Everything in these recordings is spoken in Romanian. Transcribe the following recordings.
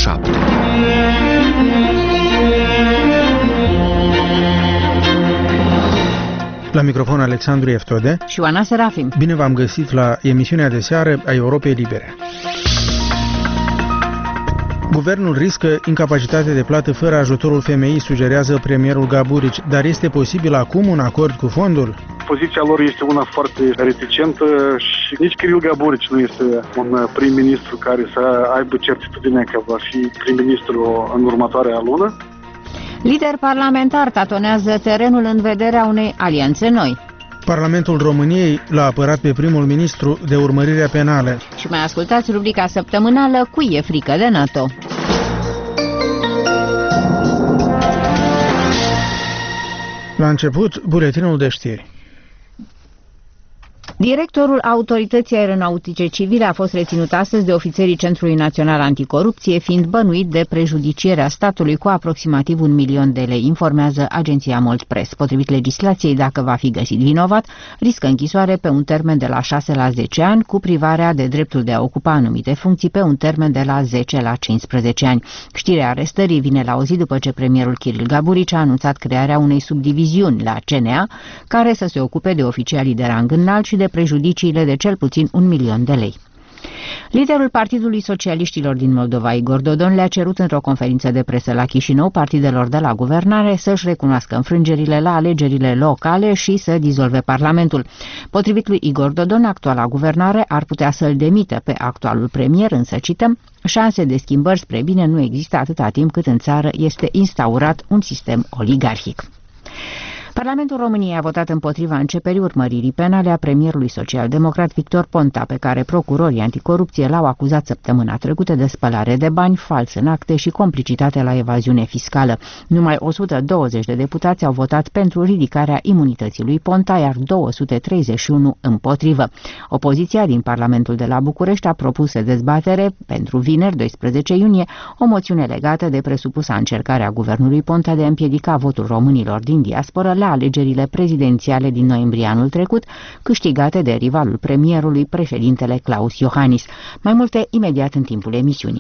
7. La microfon Alexandru Eftode și Oana Serafim. Bine v-am găsit la emisiunea de seară a Europei Libere. Guvernul riscă incapacitate de plată fără ajutorul FMI, sugerează premierul Gaburici, dar este posibil acum un acord cu fondul? Poziția lor este una foarte reticentă și nici Kiril Gaburici nu este un prim-ministru care să aibă certitudinea că va fi prim-ministru în următoarea lună. Lider parlamentar tatonează terenul în vederea unei alianțe noi. Parlamentul României l-a apărat pe primul ministru de urmărirea penală. Și mai ascultați rubrica săptămânală Cui e frică de NATO. La început, buletinul de știri. Directorul Autorității Aeronautice Civile a fost reținut astăzi de ofițerii Centrului Național Anticorupție, fiind bănuit de prejudicierea statului cu aproximativ 1 milion de lei, informează agenția Moldpress. Potrivit legislației, dacă va fi găsit vinovat, riscă închisoare pe un termen de la 6 la 10 ani, cu privarea de dreptul de a ocupa anumite funcții pe un termen de la 10 la 15 ani. Știrea arestării vine la o zi după ce premierul Kiril Gaburici a anunțat crearea unei subdiviziuni la CNA, care să se ocupe de oficialii de rang înalt și de prejudiciile de cel puțin 1 milion de lei. Liderul Partidului Socialiștilor din Moldova, Igor Dodon, le-a cerut într-o conferință de presă la Chișinău partidelor de la guvernare să-și recunoască înfrângerile la alegerile locale și să dizolve Parlamentul. Potrivit lui Igor Dodon, actuala guvernare ar putea să-l demită pe actualul premier, însă, cităm, șanse de schimbări spre bine nu există atâta timp cât în țară este instaurat un sistem oligarhic. Parlamentul României a votat împotriva începerii urmăririi penale a premierului social-democrat Victor Ponta, pe care procurorii anticorupție l-au acuzat săptămâna trecută de spălare de bani, fals în acte și complicitate la evaziune fiscală. Numai 120 de deputați au votat pentru ridicarea imunității lui Ponta, iar 231 împotrivă. Opoziția din Parlamentul de la București a propus dezbatere pentru vineri, 12 iunie, o moțiune legată de presupusa încercare a guvernului Ponta de a împiedica votul românilor din diasporă la alegerile prezidențiale din noiembrie anul trecut, câștigate de rivalul premierului, președintele Klaus Iohannis. Mai multe imediat în timpul emisiunii.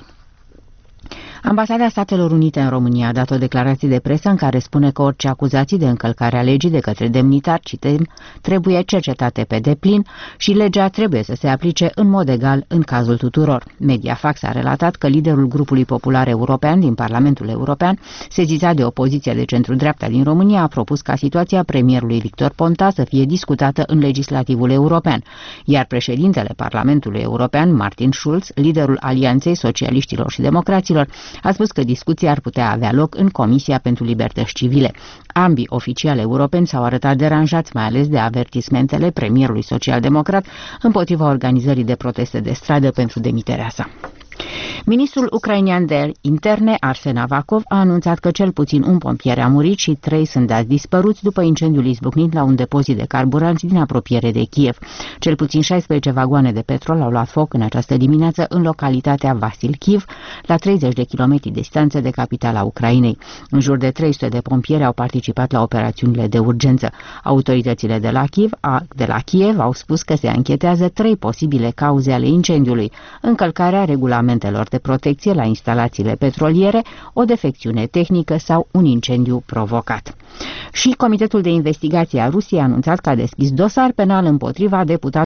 Ambasada Statelor Unite în România a dat o declarație de presă în care spune că orice acuzații de încălcare a legii de către demnitari, citem, trebuie cercetate pe deplin și legea trebuie să se aplice în mod egal în cazul tuturor. Mediafax a relatat că liderul grupului popular european din Parlamentul European, sezizat de opoziția de centru-dreapta din România, a propus ca situația premierului Victor Ponta să fie discutată în legislativul european, iar președintele Parlamentului European, Martin Schulz, liderul Alianței Socialiștilor și Democraților, a spus că discuția ar putea avea loc în Comisia pentru Libertăți Civile. Ambii oficiali europeni s-au arătat deranjați, mai ales de avertismentele premierului social-democrat împotriva organizării de proteste de stradă pentru demiterea sa. Ministrul ucrainean de interne, Arsen Avakov, a anunțat că cel puțin un pompier a murit și 3 sunt dați dispăruți după incendiul izbucnit la un depozit de carburanți din apropiere de Kiev. Cel puțin 16 vagoane de petrol au luat foc în această dimineață în localitatea Vasilkiv, la 30 de kilometri distanță de capitala Ucrainei. În jur de 300 de pompieri au participat la operațiunile de urgență. Autoritățile de la Kiev au spus că se anchetează 3 posibile cauze ale incendiului: încălcarea regulamentelor de protecție la instalațiile petroliere, o defecțiune tehnică sau un incendiu provocat. Și Comitetul de Investigație a Rusiei a anunțat că a deschis dosar penal împotriva deputatului